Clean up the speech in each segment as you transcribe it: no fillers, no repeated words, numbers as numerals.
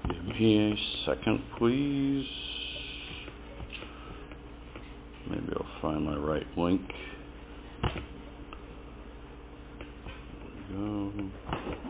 Give me a second, please. Maybe I'll find my right link. There we go.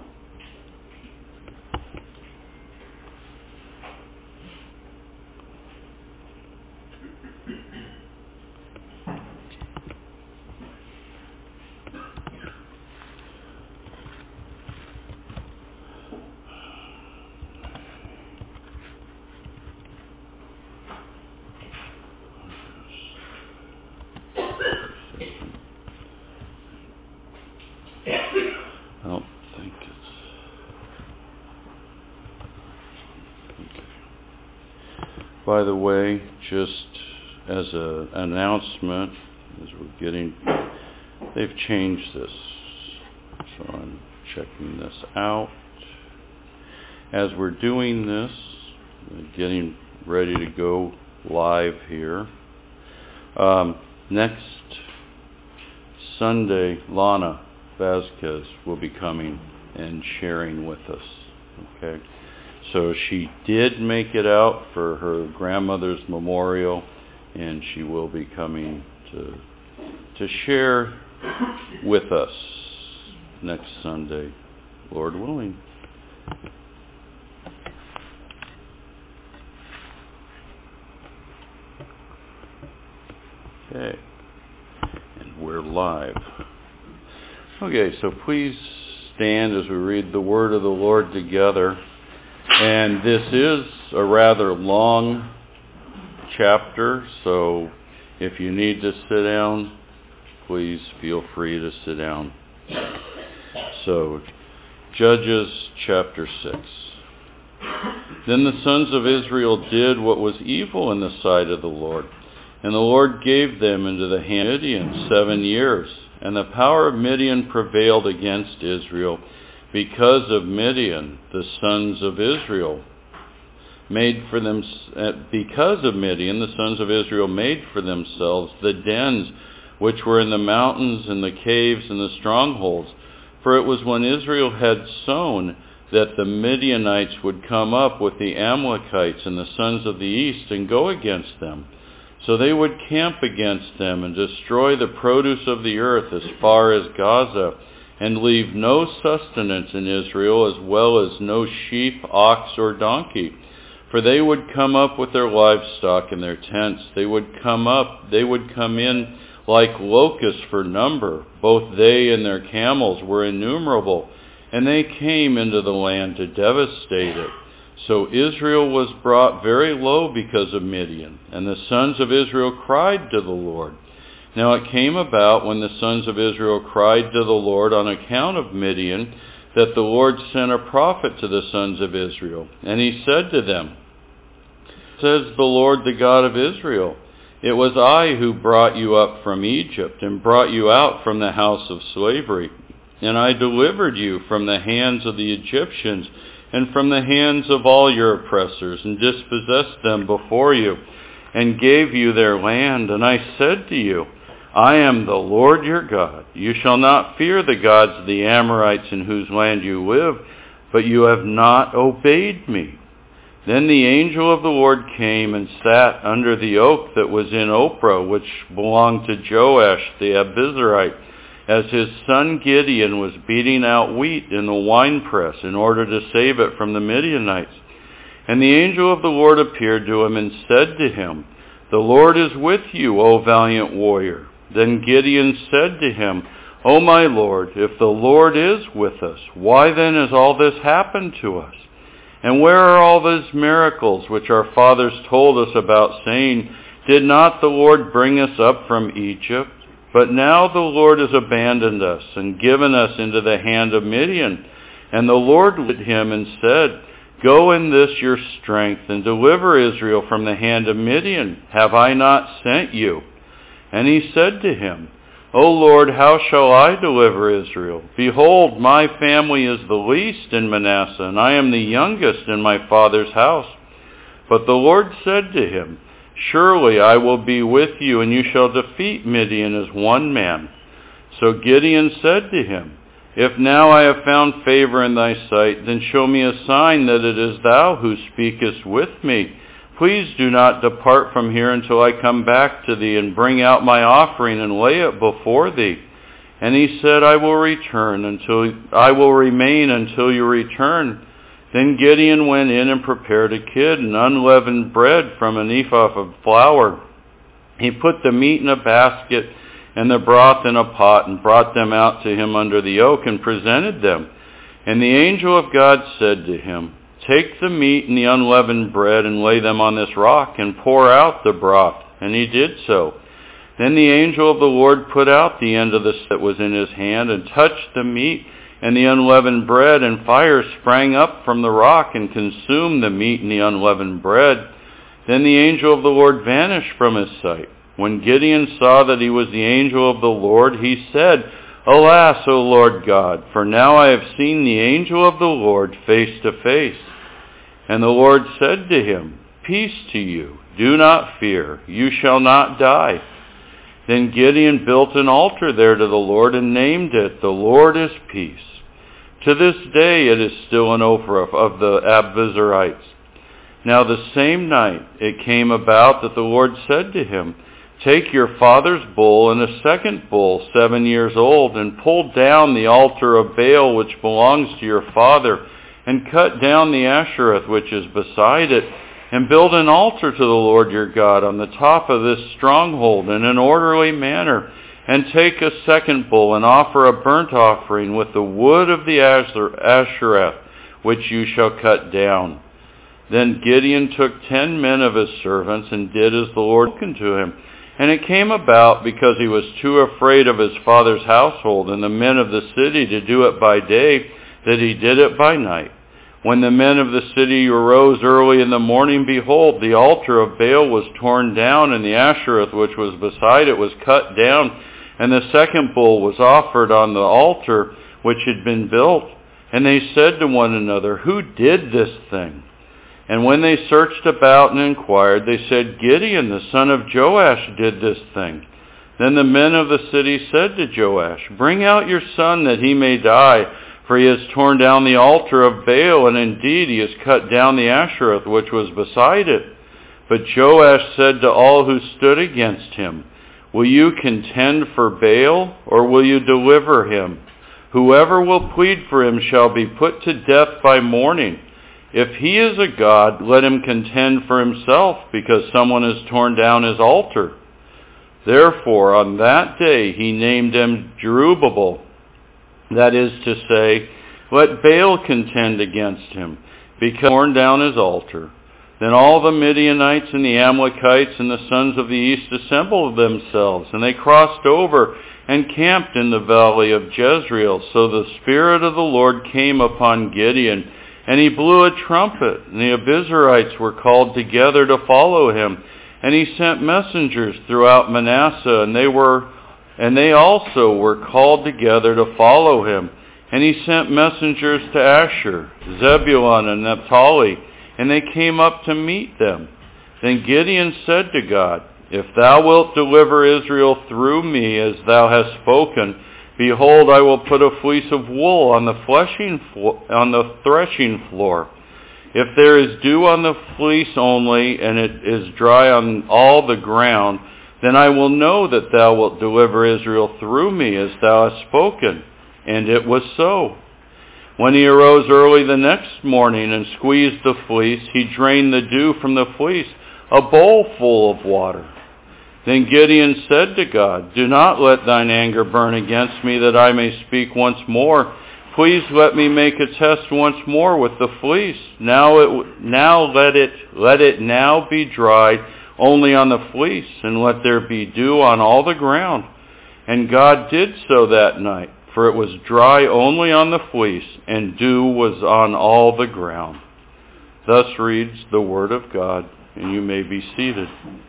By the way, just as an announcement, as they've changed this, so I'm checking this out. As we're doing this, getting ready to go live here, next Sunday, Lana Vasquez will be coming and sharing with us, okay? So she did make it out for her grandmother's memorial, and she will be coming to share with us next Sunday, Lord willing. Okay, and we're live. Okay, so please stand as we read the word of the Lord together. And this is a rather long chapter, so if you need to sit down, please feel free to sit down. So, Judges chapter 6. Then the sons of Israel did what was evil in the sight of the Lord, and the Lord gave them into the hand of Midian 7 years, and the power of Midian prevailed against Israel. Because of Midian, the sons of Israel made for them. Because of Midian, the sons of Israel made for themselves the dens which were in the mountains and the caves and the strongholds. For it was when Israel had sown that the Midianites would come up with the Amalekites and the sons of the east and go against them. So they would camp against them and destroy the produce of the earth as far as Gaza, and leave no sustenance in Israel, as well as no sheep, ox, or donkey. For they would come up with their livestock and their tents. They would come in like locusts for number. Both they and their camels were innumerable, and they came into the land to devastate it. So Israel was brought very low because of Midian, and the sons of Israel cried to the Lord. Now it came about when the sons of Israel cried to the Lord on account of Midian, that the Lord sent a prophet to the sons of Israel. And he said to them, says the Lord, the God of Israel, it was I who brought you up from Egypt and brought you out from the house of slavery. And I delivered you from the hands of the Egyptians and from the hands of all your oppressors, and dispossessed them before you, and gave you their land. And I said to you, I am the Lord your God. You shall not fear the gods of the Amorites in whose land you live, but you have not obeyed me. Then the angel of the Lord came and sat under the oak that was in Ophrah, which belonged to Joash the Abizarite, as his son Gideon was beating out wheat in the winepress in order to save it from the Midianites. And the angel of the Lord appeared to him and said to him, The Lord is with you, O valiant warrior. Then Gideon said to him, O my Lord, if the Lord is with us, why then has all this happened to us? And where are all those miracles which our fathers told us about, saying, Did not the Lord bring us up from Egypt? But now the Lord has abandoned us and given us into the hand of Midian. And the Lord led him and said, Go in this your strength and deliver Israel from the hand of Midian. Have I not sent you? And he said to him, O Lord, how shall I deliver Israel? Behold, my family is the least in Manasseh, and I am the youngest in my father's house. But the Lord said to him, Surely I will be with you, and you shall defeat Midian as one man. So Gideon said to him, If now I have found favor in thy sight, then show me a sign that it is thou who speakest with me. Please do not depart from here until I come back to thee and bring out my offering and lay it before thee. And he said, I will remain until you return. Then Gideon went in and prepared a kid and unleavened bread from an ephah of flour. He put the meat in a basket and the broth in a pot, and brought them out to him under the oak, and presented them. And the angel of God said to him, Take the meat and the unleavened bread, and lay them on this rock, and pour out the broth. And he did so. Then the angel of the Lord put out the end of the stick that was in his hand, and touched the meat and the unleavened bread, and fire sprang up from the rock, and consumed the meat and the unleavened bread. Then the angel of the Lord vanished from his sight. When Gideon saw that he was the angel of the Lord, he said, Alas, O Lord God, for now I have seen the angel of the Lord face to face. And the Lord said to him, Peace to you, do not fear, you shall not die. Then Gideon built an altar there to the Lord and named it, The Lord is Peace. To this day it is still an Ophrah of the Abiezrites. Now the same night it came about that the Lord said to him, Take your father's bull and a second bull, 7 years old, and pull down the altar of Baal which belongs to your father, and cut down the Ashereth which is beside it, and build an altar to the Lord your God on the top of this stronghold in an orderly manner, and take a second bull and offer a burnt offering with the wood of the Ashereth which you shall cut down. Then Gideon took 10 men of his servants and did as the Lord spoken to him. And it came about, because he was too afraid of his father's household and the men of the city to do it by day, that he did it by night. When the men of the city arose early in the morning, behold, the altar of Baal was torn down, and the Ashereth which was beside it was cut down, and the second bull was offered on the altar which had been built. And they said to one another, Who did this thing? And when they searched about and inquired, they said, Gideon, the son of Joash, did this thing. Then the men of the city said to Joash, Bring out your son that he may die, for he has torn down the altar of Baal, and indeed he has cut down the Ashereth which was beside it. But Joash said to all who stood against him, Will you contend for Baal, or will you deliver him? Whoever will plead for him shall be put to death by morning. If he is a god, let him contend for himself, because someone has torn down his altar. Therefore, on that day he named him Jerubbaal, that is to say, Let Baal contend against him, because he has torn down his altar. Then all the Midianites and the Amalekites and the sons of the east assembled themselves, and they crossed over and camped in the valley of Jezreel. So the Spirit of the Lord came upon Gideon, and he blew a trumpet, and the Abiezrites were called together to follow him. And he sent messengers throughout Manasseh, and they also were called together to follow him. And he sent messengers to Asher, Zebulun, and Naphtali, and they came up to meet them. Then Gideon said to God, If thou wilt deliver Israel through me, as thou hast spoken, behold, I will put a fleece of wool on the threshing floor. If there is dew on the fleece only, and it is dry on all the ground, then I will know that thou wilt deliver Israel through me, as thou hast spoken. And it was so. When he arose early the next morning and squeezed the fleece, he drained the dew from the fleece, a bowl full of water. Then Gideon said to God, Do not let thine anger burn against me, that I may speak once more. Please let me make a test once more with the fleece. Let it now be dried only on the fleece, and let there be dew on all the ground. And God did so that night, for it was dry only on the fleece, and dew was on all the ground. Thus reads the word of God, and you may be seated.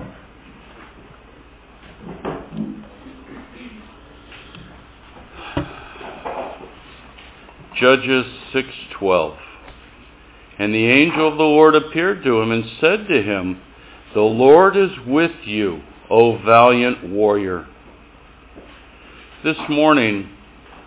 Judges 6:12. And the angel of the Lord appeared to him and said to him, The Lord is with you, O valiant warrior. This morning,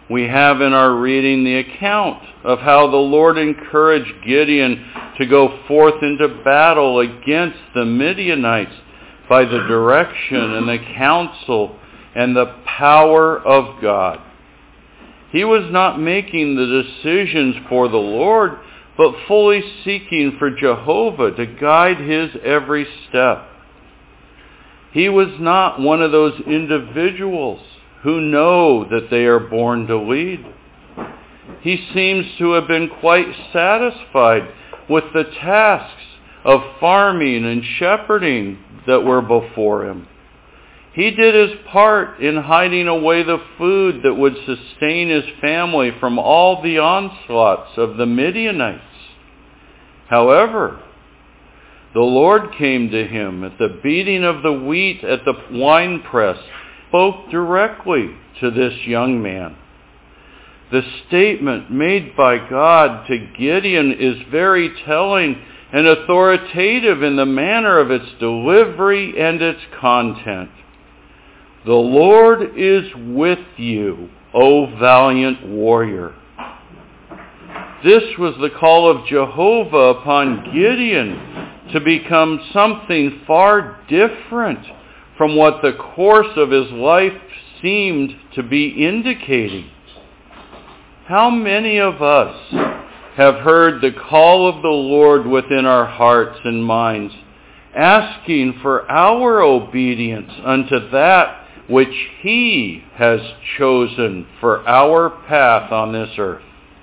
we have in our reading the account of how the Lord encouraged Gideon to go forth into battle against the Midianites by the direction and the counsel and the power of God. He was not making the decisions for the Lord, but fully seeking for Jehovah to guide his every step. He was not one of those individuals who know that they are born to lead. He seems to have been quite satisfied with the tasks of farming and shepherding that were before him. He did his part in hiding away the food that would sustain his family from all the onslaughts of the Midianites. However, the Lord came to him at the beating of the wheat at the winepress, spoke directly to this young man. The statement made by God to Gideon is very telling and authoritative in the manner of its delivery and its content. The Lord is with you, O valiant warrior. This was the call of Jehovah upon Gideon to become something far different from what the course of his life seemed to be indicating. How many of us have heard the call of the Lord within our hearts and minds, asking for our obedience unto that which He has chosen for our path on this earth?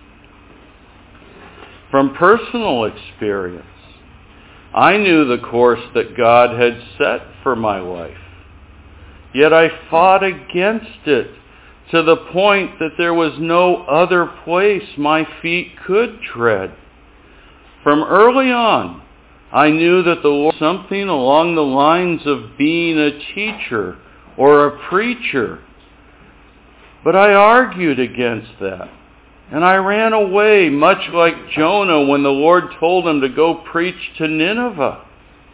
From personal experience, I knew the course that God had set for my life. Yet I fought against it to the point that there was no other place my feet could tread. From early on, I knew that the Lord was something along the lines of being a teacher or a preacher. But I argued against that. And I ran away, much like Jonah when the Lord told him to go preach to Nineveh.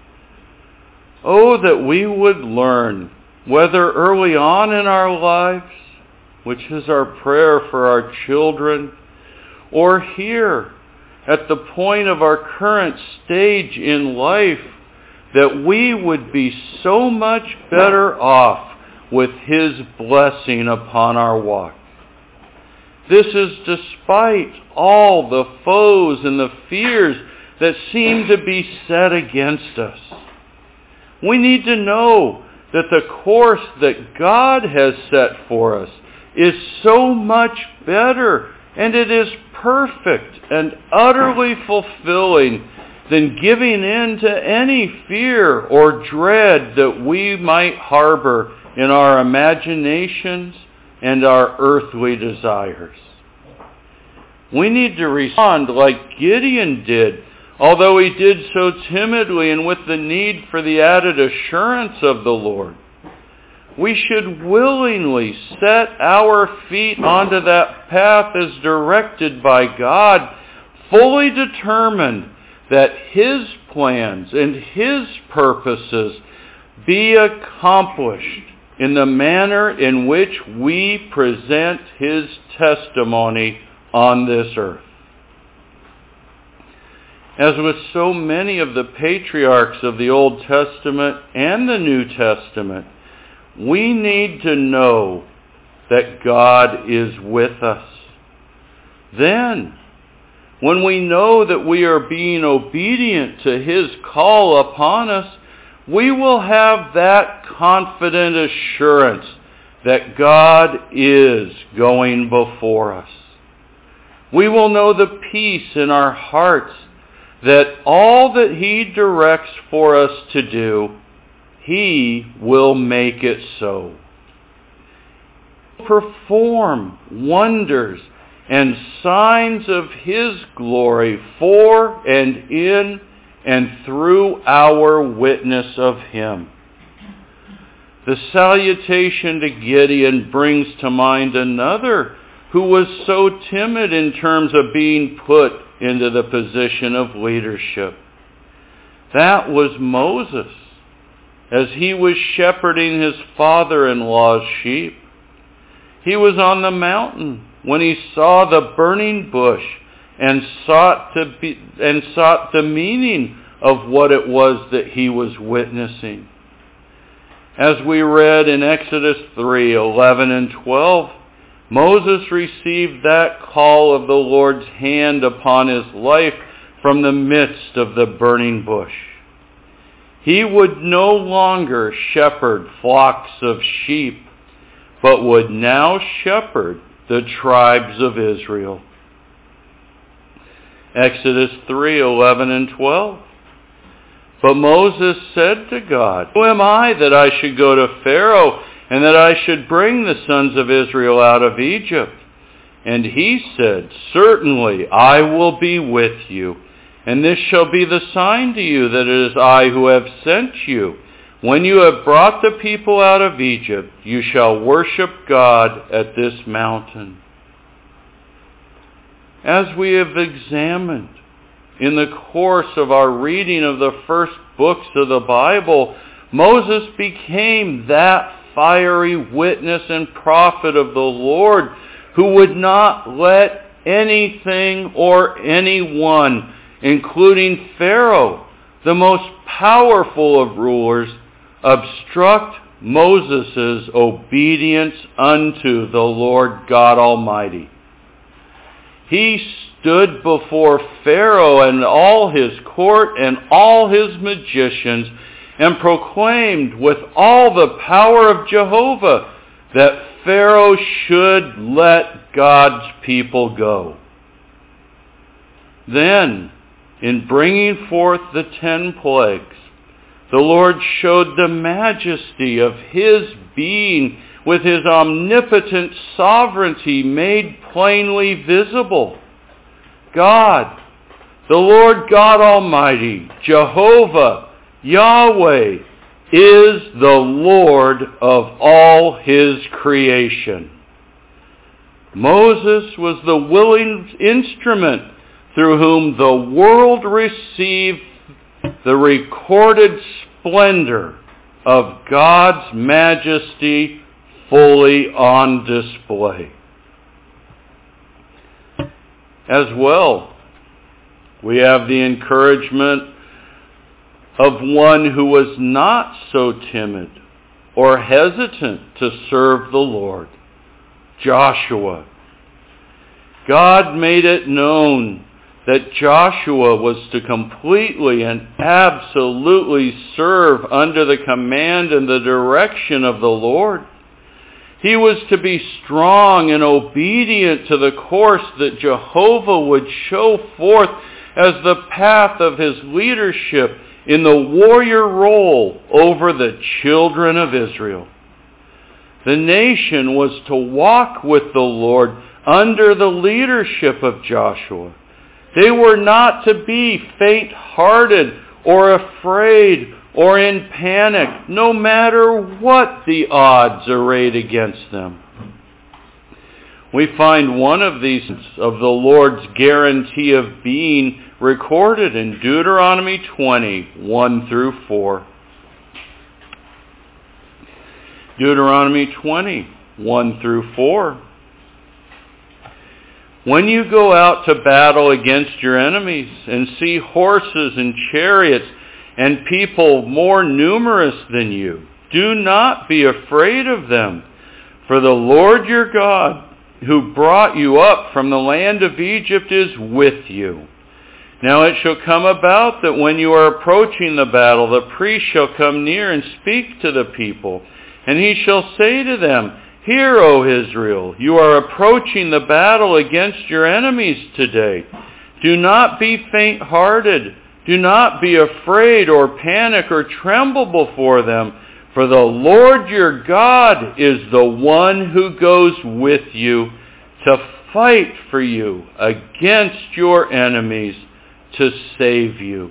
Oh, that we would learn, whether early on in our lives, which is our prayer for our children, or here at the point of our current stage in life, that we would be so much better off with His blessing upon our walk. This is despite all the foes and the fears that seem to be set against us. We need to know that the course that God has set for us is so much better, and it is perfect and utterly fulfilling than giving in to any fear or dread that we might harbor in our imaginations and our earthly desires. We need to respond like Gideon did, although he did so timidly and with the need for the added assurance of the Lord. We should willingly set our feet onto that path as directed by God, fully determined that His plans and His purposes be accomplished in the manner in which we present His testimony on this earth. As with so many of the patriarchs of the Old Testament and the New Testament, we need to know that God is with us. Then, when we know that we are being obedient to His call upon us, we will have that confident assurance that God is going before us. We will know the peace in our hearts that all that He directs for us to do, He will make it so. Perform wonders and signs of His glory for and in and through our witness of Him. The salutation to Gideon brings to mind another who was so timid in terms of being put into the position of leadership. That was Moses, as he was shepherding his father-in-law's sheep. He was on the mountain when he saw the burning bush and sought the meaning of what it was that he was witnessing. As we read in Exodus 3:11 and 12, Moses received that call of the Lord's hand upon his life from the midst of the burning bush. He would no longer shepherd flocks of sheep, but would now shepherd the tribes of Israel. Exodus 3:11 and 12. But Moses said to God, "Who am I that I should go to Pharaoh, and that I should bring the sons of Israel out of Egypt?" And he said, "Certainly I will be with you, and this shall be the sign to you that it is I who have sent you. When you have brought the people out of Egypt, you shall worship God at this mountain." As we have examined in the course of our reading of the first books of the Bible, Moses became that fiery witness and prophet of the Lord who would not let anything or anyone, including Pharaoh, the most powerful of rulers, obstruct Moses' obedience unto the Lord God Almighty. He stood before Pharaoh and all his court and all his magicians and proclaimed with all the power of Jehovah that Pharaoh should let God's people go. Then, in bringing forth the 10 plagues, the Lord showed the majesty of his being with his omnipotent sovereignty made plainly visible. God, the Lord God Almighty, Jehovah, Yahweh, is the Lord of all his creation. Moses was the willing instrument through whom the world received the recorded splendor of God's majesty fully on display. As well, we have the encouragement of one who was not so timid or hesitant to serve the Lord, Joshua. God made it known that Joshua was to completely and absolutely serve under the command and the direction of the Lord. He was to be strong and obedient to the course that Jehovah would show forth as the path of his leadership in the warrior role over the children of Israel. The nation was to walk with the Lord under the leadership of Joshua. They were not to be faint-hearted or afraid or in panic, no matter what the odds arrayed against them. We find one of these of the Lord's guarantee of being recorded in Deuteronomy 20, 1 through 4. Deuteronomy 20, 1 through 4. When you go out to battle against your enemies and see horses and chariots and people more numerous than you, do not be afraid of them. For the Lord your God, who brought you up from the land of Egypt, is with you. Now it shall come about that when you are approaching the battle, the priest shall come near and speak to the people. And he shall say to them, Hear, O Israel, you are approaching the battle against your enemies today. Do not be faint-hearted. Do not be afraid or panic or tremble before them. For the Lord your God is the one who goes with you to fight for you against your enemies to save you.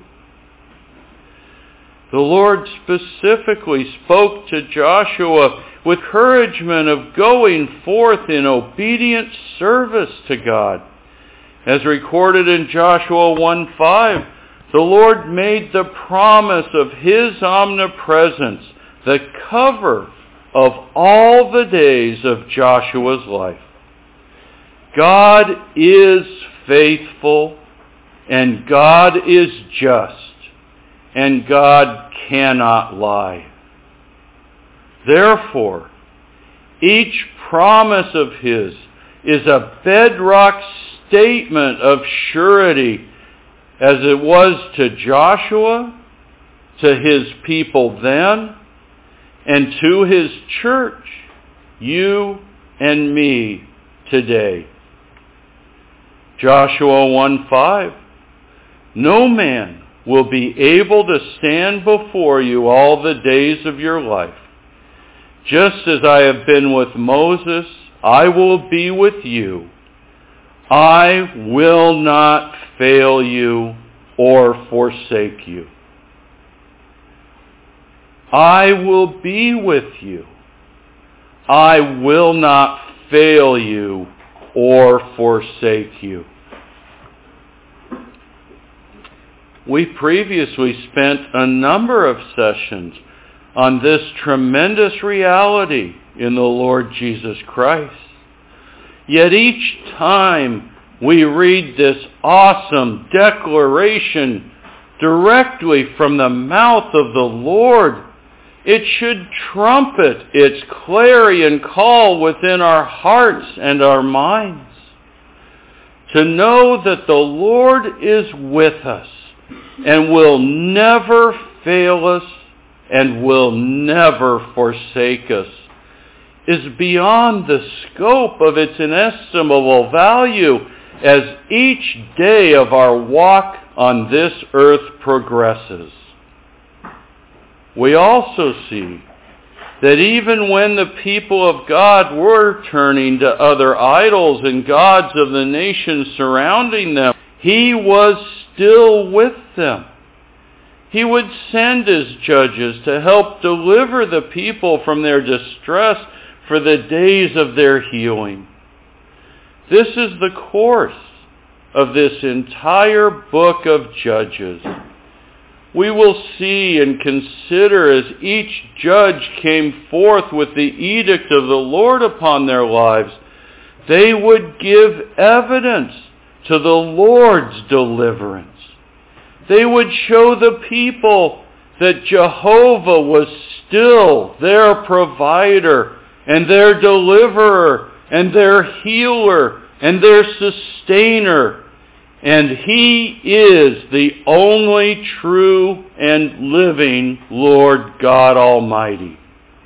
The Lord specifically spoke to Joshua with encouragement of going forth in obedient service to God. As recorded in Joshua 1:5, the Lord made the promise of his omnipresence the cover of all the days of Joshua's life. God is faithful, and God is just, and God cannot lie. Therefore, each promise of His is a bedrock statement of surety, as it was to Joshua, to his people then, and to His church, you and me today. Joshua 1:5, no man will be able to stand before you all the days of your life. Just as I have been with Moses, I will be with you. I will not fail you or forsake you. I will be with you. I will not fail you or forsake you. We previously spent a number of sessions on this tremendous reality in the Lord Jesus Christ. Yet each time we read this awesome declaration directly from the mouth of the Lord, it should trumpet its clarion call within our hearts and our minds to know that the Lord is with us and will never fail us and will never forsake us is beyond the scope of its inestimable value as each day of our walk on this earth progresses. We also see that even when the people of God were turning to other idols and gods of the nations surrounding them, He was still with them. He would send His judges to help deliver the people from their distress for the days of their healing. This is the course of this entire book of Judges. We will see and consider as each judge came forth with the edict of the Lord upon their lives, they would give evidence to the Lord's deliverance. They would show the people that Jehovah was still their provider and their deliverer and their healer and their sustainer. And He is the only true and living Lord God Almighty.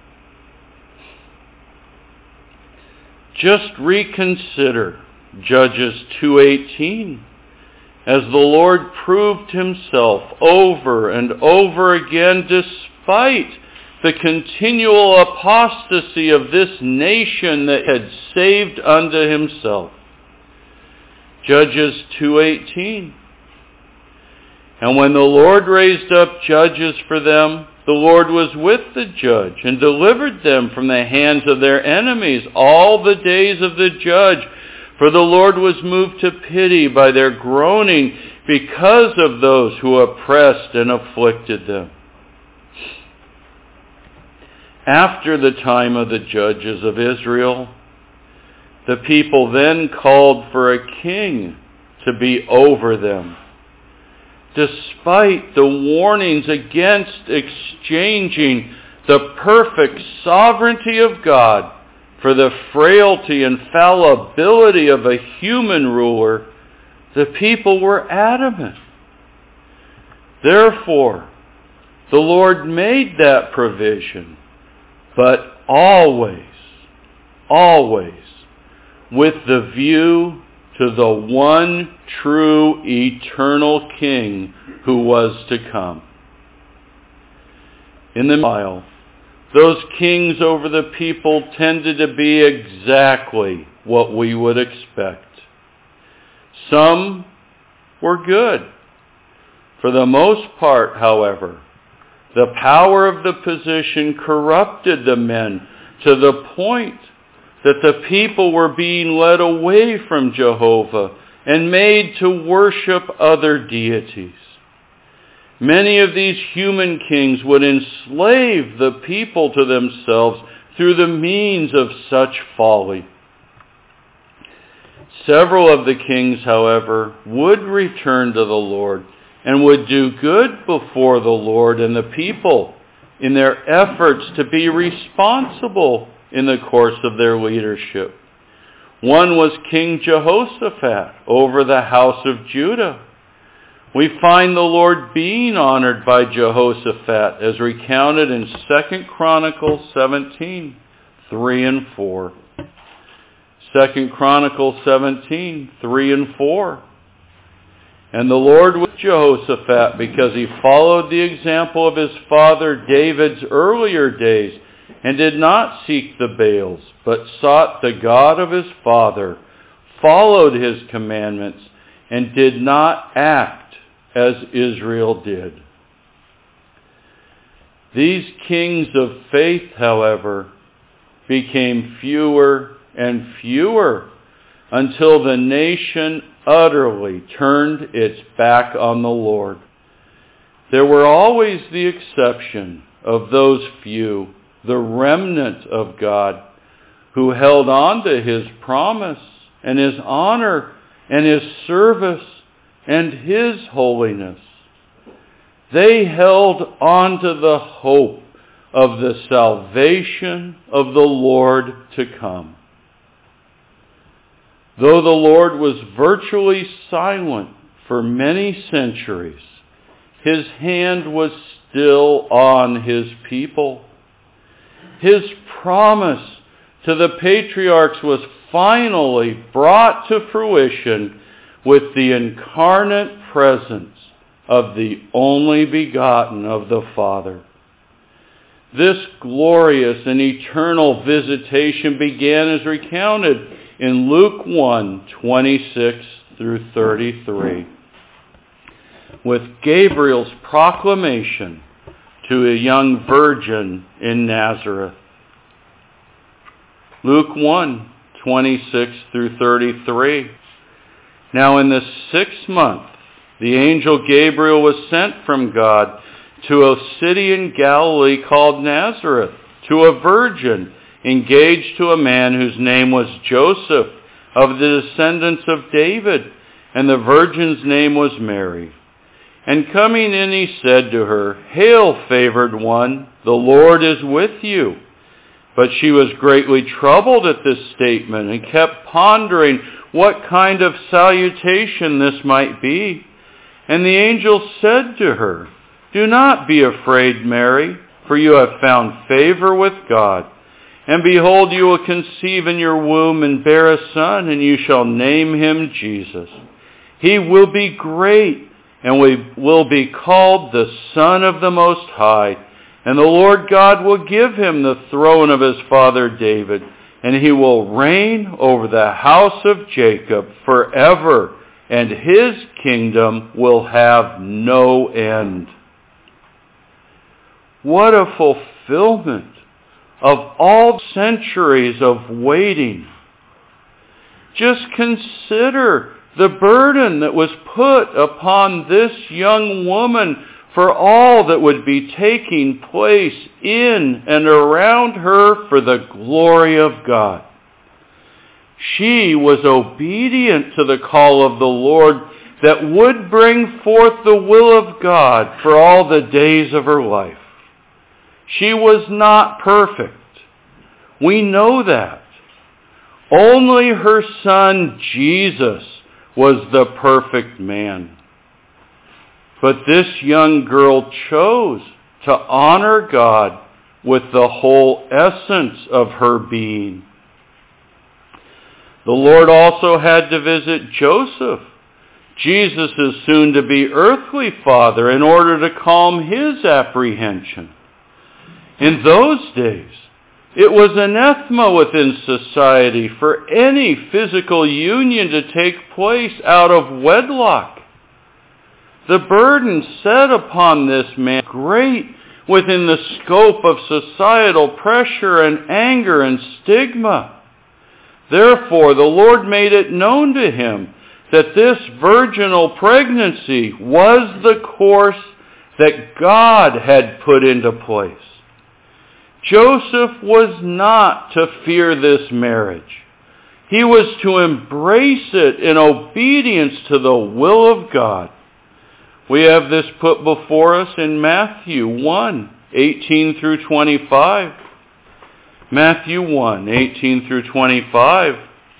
Just reconsider Judges 2:18. As the Lord proved Himself over and over again despite the continual apostasy of this nation that had saved unto Himself. Judges 2:18. And when the Lord raised up judges for them, the Lord was with the judge and delivered them from the hands of their enemies all the days of the judge. For the Lord was moved to pity by their groaning because of those who oppressed and afflicted them. After the time of the judges of Israel, the people then called for a king to be over them. Despite the warnings against exchanging the perfect sovereignty of God for the frailty and fallibility of a human ruler, the people were adamant. Therefore, the Lord made that provision, but always with the view to the one true eternal King who was to come. In the meanwhile, those kings over the people tended to be exactly what we would expect. Some were good. For the most part, however, the power of the position corrupted the men to the point that the people were being led away from Jehovah and made to worship other deities. Many of these human kings would enslave the people to themselves through the means of such folly. Several of the kings, however, would return to the Lord and would do good before the Lord and the people in their efforts to be responsible in the course of their leadership. One was King Jehoshaphat over the house of Judah. We find the Lord being honored by Jehoshaphat as recounted in 2 Chronicles 17, 3 and 4. 2 Chronicles 17, 3 and 4. And the Lord was Jehoshaphat because he followed the example of his father David's earlier days and did not seek the Baals, but sought the God of his father, followed his commandments, and did not act as Israel did. These kings of faith, however, became fewer and fewer until the nation utterly turned its back on the Lord. There were always the exception of those few, the remnant of God, who held on to his promise and his honor and his service and his holiness. They held on to the hope of the salvation of the Lord to come. Though the Lord was virtually silent for many centuries, his hand was still on his people. His promise to the patriarchs was finally brought to fruition with the incarnate presence of the only begotten of the Father. This glorious and eternal visitation began as recounted in Luke 1, 26 through 33, with Gabriel's proclamation to a young virgin in Nazareth. Luke 1, 26 through 33. Now in the 6th month, the angel Gabriel was sent from God to a city in Galilee called Nazareth, to a virgin engaged to a man whose name was Joseph, of the descendants of David, and the virgin's name was Mary. And coming in, he said to her, "Hail, favored one, the Lord is with you." But she was greatly troubled at this statement and kept pondering what kind of salutation this might be. And the angel said to her, "Do not be afraid, Mary, for you have found favor with God. And behold, you will conceive in your womb and bear a son, and you shall name him Jesus. He will be great and will be called the Son of the Most High. And the Lord God will give him the throne of his father David, and he will reign over the house of Jacob forever, and his kingdom will have no end." What a fulfillment of all centuries of waiting. Just consider the burden that was put upon this young woman for all that would be taking place in and around her for the glory of God. She was obedient to the call of the Lord that would bring forth the will of God for all the days of her life. She was not perfect. We know that. Only her son Jesus was the perfect man. But this young girl chose to honor God with the whole essence of her being. The Lord also had to visit Joseph, Jesus' soon-to-be earthly father, in order to calm his apprehension. In those days, it was anathema within society for any physical union to take place out of wedlock. The burden set upon this man was great within the scope of societal pressure and anger and stigma. Therefore, the Lord made it known to him that this virginal pregnancy was the course that God had put into place. Joseph was not to fear this marriage. He was to embrace it in obedience to the will of God. We have this put before us in Matthew 1:18 through 25. Matthew 1:18 through 25.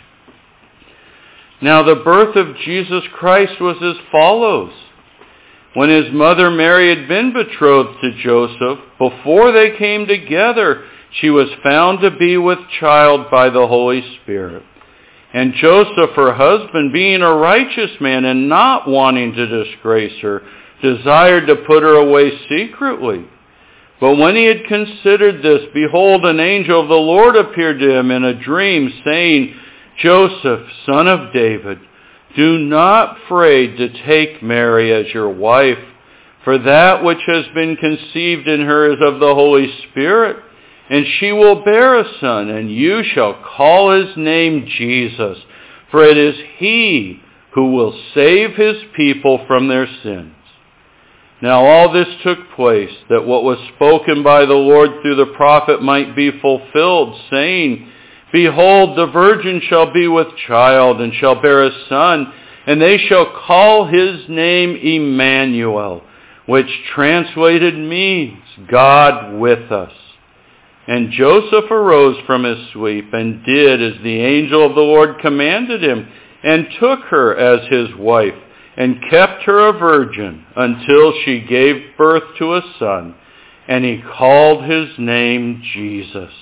Now the birth of Jesus Christ was as follows. When his mother Mary had been betrothed to Joseph, before they came together, she was found to be with child by the Holy Spirit. And Joseph, her husband, being a righteous man and not wanting to disgrace her, desired to put her away secretly. But when he had considered this, behold, an angel of the Lord appeared to him in a dream, saying, Joseph, son of David, do not be afraid to take Mary as your wife, for that which has been conceived in her is of the Holy Spirit, and she will bear a son, and you shall call his name Jesus, for it is he who will save his people from their sins. Now all this took place, that what was spoken by the Lord through the prophet might be fulfilled, saying, Behold, the virgin shall be with child, and shall bear a son, and they shall call his name Emmanuel, which translated means God with us. And Joseph arose from his sleep, and did as the angel of the Lord commanded him, and took her as his wife, and kept her a virgin until she gave birth to a son, and he called his name Jesus.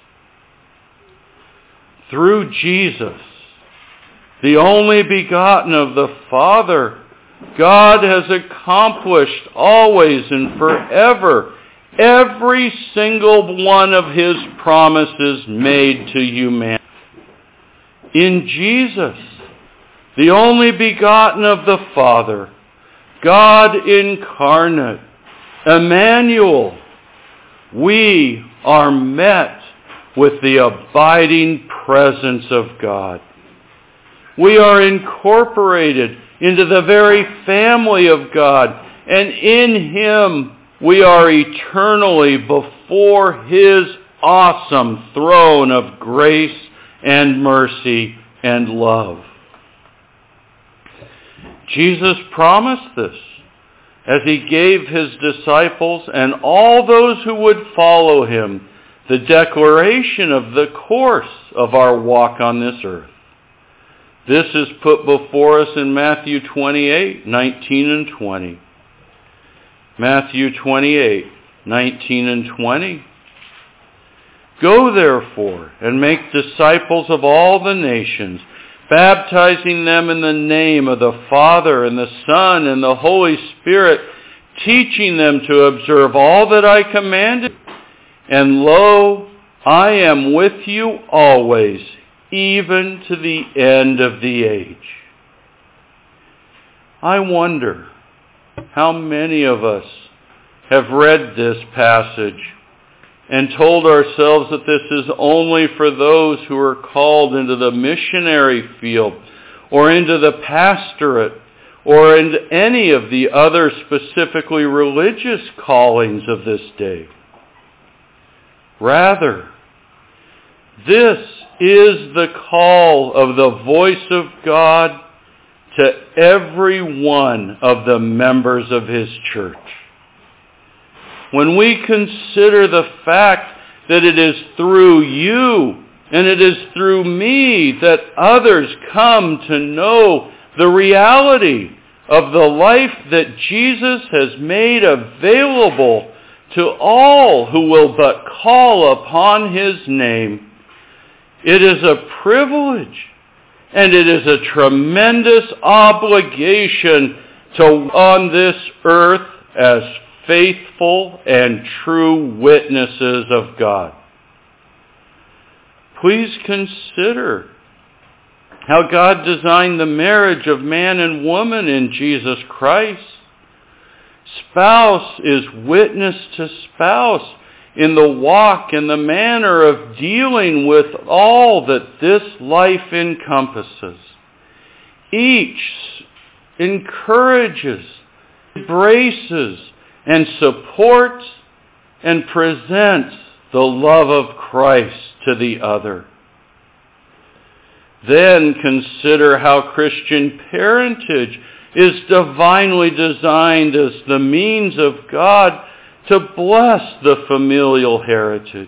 Through Jesus, the only begotten of the Father, God has accomplished always and forever every single one of his promises made to humanity. In Jesus, the only begotten of the Father, God incarnate, Emmanuel, we are met with the abiding presence of God. We are incorporated into the very family of God, and in him we are eternally before his awesome throne of grace and mercy and love. Jesus promised this as he gave his disciples and all those who would follow him the declaration of the course of our walk on this earth. This is put before us in Matthew 28:19 and 20. Matthew 28:19 and 20. Go therefore and make disciples of all the nations, baptizing them in the name of the Father and the Son and the Holy Spirit, teaching them to observe all that I commanded. And lo, I am with you always, even to the end of the age. I wonder how many of us have read this passage and told ourselves that this is only for those who are called into the missionary field or into the pastorate or into any of the other specifically religious callings of this day. Rather, this is the call of the voice of God to every one of the members of his church. When we consider the fact that it is through you and it is through me that others come to know the reality of the life that Jesus has made available to all who will but call upon his name, it is a privilege and it is a tremendous obligation to on this earth as faithful and true witnesses of God. Please consider how God designed the marriage of man and woman in Jesus Christ. Spouse is witness to spouse in the walk and the manner of dealing with all that this life encompasses. Each encourages, embraces, and supports and presents the love of Christ to the other. Then consider how Christian parentage is divinely designed as the means of God to bless the familial heritage.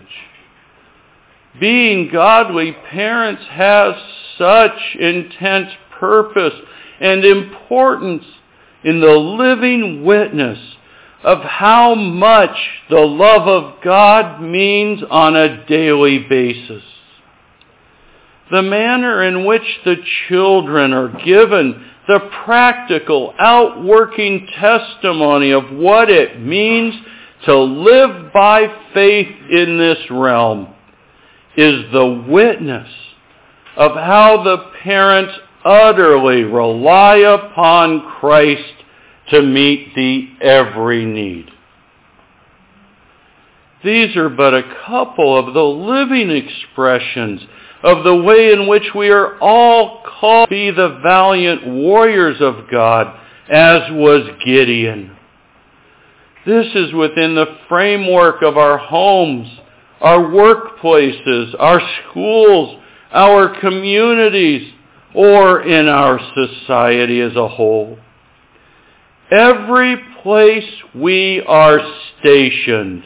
Being godly parents has such intense purpose and importance in the living witness of how much the love of God means on a daily basis. The manner in which the children are given the practical, outworking testimony of what it means to live by faith in this realm is the witness of how the parents utterly rely upon Christ to meet the every need. These are but a couple of the living expressions of the way in which we are all called to be the valiant warriors of God, as was Gideon. This is within the framework of our homes, our workplaces, our schools, our communities, or in our society as a whole. Every place we are stationed,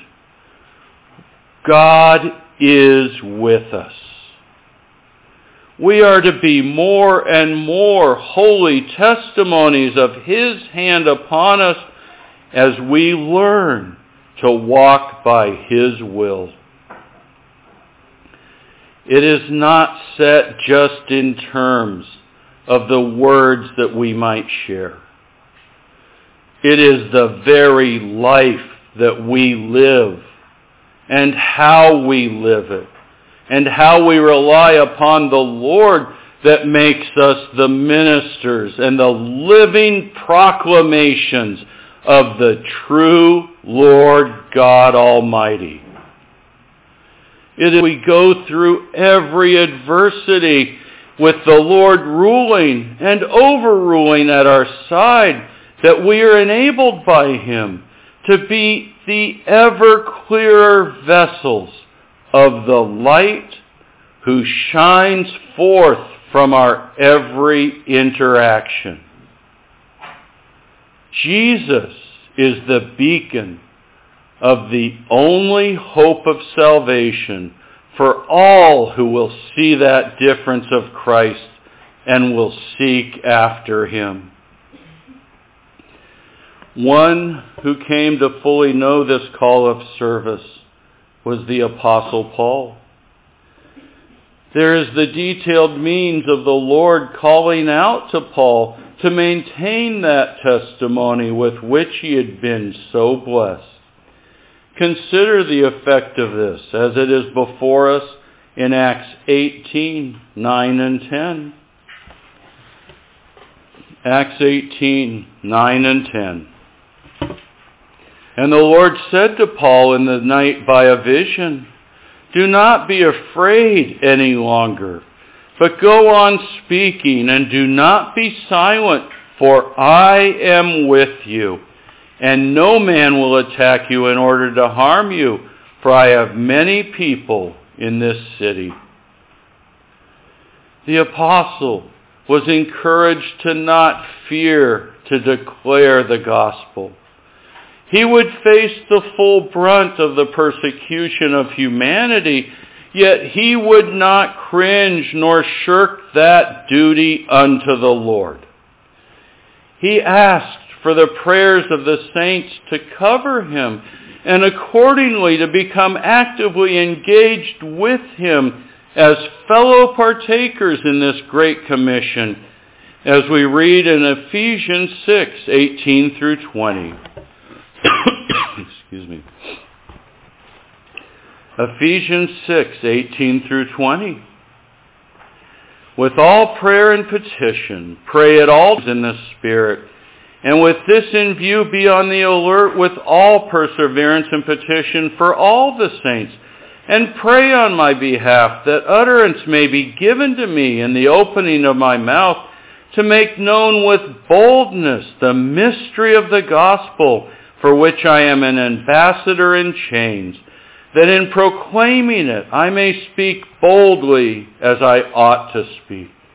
God is with us. We are to be more and more holy testimonies of His hand upon us as we learn to walk by His will. It is not set just in terms of the words that we might share. It is the very life that we live and how we live it and how we rely upon the Lord that makes us the ministers and the living proclamations of the true Lord God Almighty. It is we go through every adversity with the Lord ruling and overruling at our side that we are enabled by Him to be the ever clearer vessels of the light who shines forth from our every interaction. Jesus is the beacon of the only hope of salvation for all who will see that difference of Christ and will seek after Him. One who came to fully know this call of service was the Apostle Paul. There is the detailed means of the Lord calling out to Paul to maintain that testimony with which he had been so blessed. Consider the effect of this as it is before us in Acts 18, 9 and 10. Acts 18, 9 and 10. And the Lord said to Paul in the night by a vision, "Do not be afraid any longer, but go on speaking and do not be silent, for I am with you, and no man will attack you in order to harm you, for I have many people in this city." The apostle was encouraged to not fear to declare the gospel. He would face the full brunt of the persecution of humanity, yet he would not cringe nor shirk that duty unto the Lord. He asked for the prayers of the saints to cover him, and accordingly to become actively engaged with him as fellow partakers in this great commission, as we read in Ephesians 6, 18 through 20. Excuse me. Ephesians 6, 18 through 20. With all prayer and petition, pray at all in the Spirit, and with this in view be on the alert with all perseverance and petition for all the saints, and pray on my behalf that utterance may be given to me in the opening of my mouth to make known with boldness the mystery of the gospel, for which I am an ambassador in chains, that in proclaiming it I may speak boldly as I ought to speak.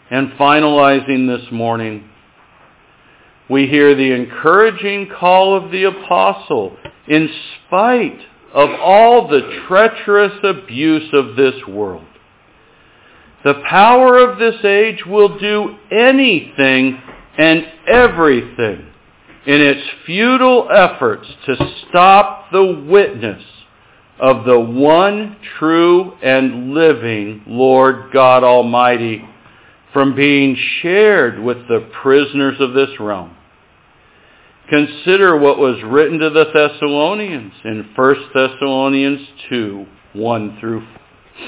And finalizing this morning, we hear the encouraging call of the apostle, in spite of all the treacherous abuse of this world. The power of this age will do anything and everything in its futile efforts to stop the witness of the one true and living Lord God Almighty from being shared with the prisoners of this realm. Consider what was written to the Thessalonians in 1 Thessalonians 2, 1 through 4.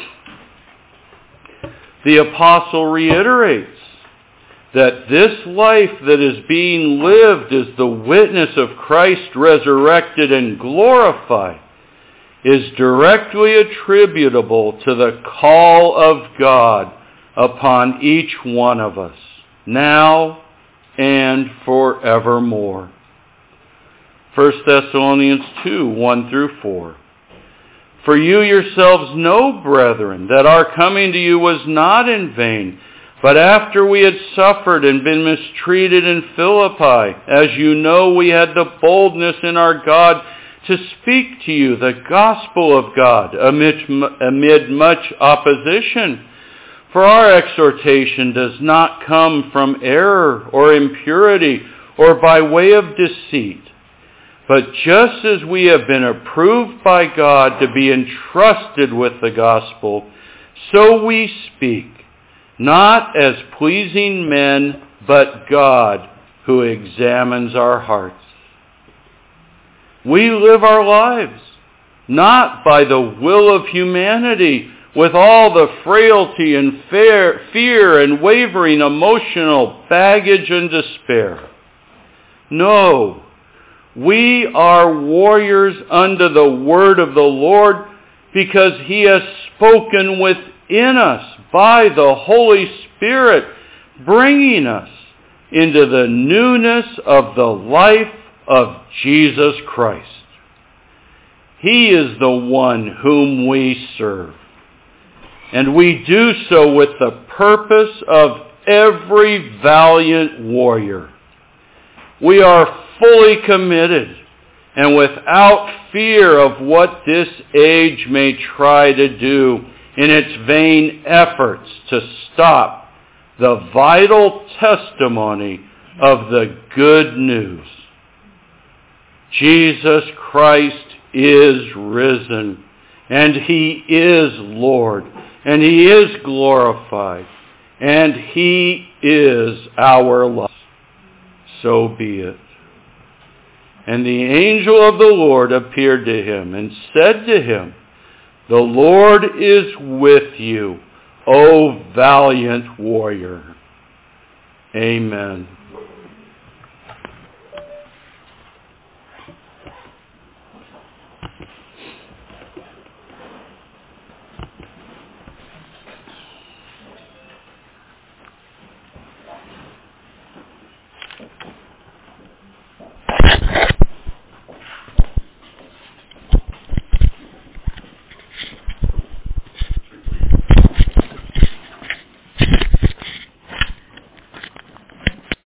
The apostle reiterates that this life that is being lived as the witness of Christ resurrected and glorified is directly attributable to the call of God upon each one of us, now and forevermore. 1 Thessalonians 2, 1 through 4. For you yourselves know, brethren, that our coming to you was not in vain, but after we had suffered and been mistreated in Philippi, as you know, we had the boldness in our God to speak to you the gospel of God amid much opposition. For our exhortation does not come from error or impurity or by way of deceit. But just as we have been approved by God to be entrusted with the gospel, so we speak, not as pleasing men, but God who examines our hearts. We live our lives not by the will of humanity, with all the frailty and fear and wavering emotional baggage and despair. No, we are warriors under the word of the Lord because he has spoken within us by the Holy Spirit, bringing us into the newness of the life of Jesus Christ. He is the one whom we serve. And we do so with the purpose of every valiant warrior. We are fully committed and without fear of what this age may try to do in its vain efforts to stop the vital testimony of the good news. Jesus Christ is risen, and he is Lord, and he is glorified, and he is our life. So be it. And the angel of the Lord appeared to him and said to him, The Lord is with you, O valiant warrior. Amen.